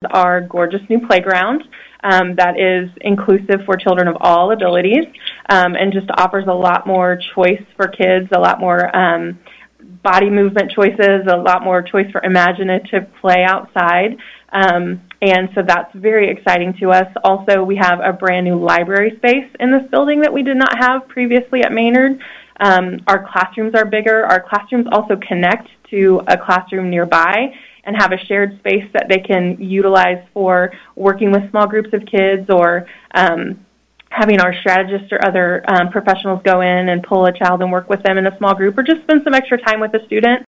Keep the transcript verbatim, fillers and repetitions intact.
our gorgeous new playground um, that is inclusive for children of all abilities um, and just offers a lot more choice for kids, a lot more um, body movement choices, a lot more choice for imaginative play outside. Um, and so that's very exciting to us. Also, we have a brand new library space in this building that we did not have previously at Maynard. Um, our classrooms are bigger. Our classrooms also connect to a classroom nearby and have a shared space that they can utilize for working with small groups of kids or um, having our strategists or other um, professionals go in and pull a child and work with them in a small group or just spend some extra time with a student.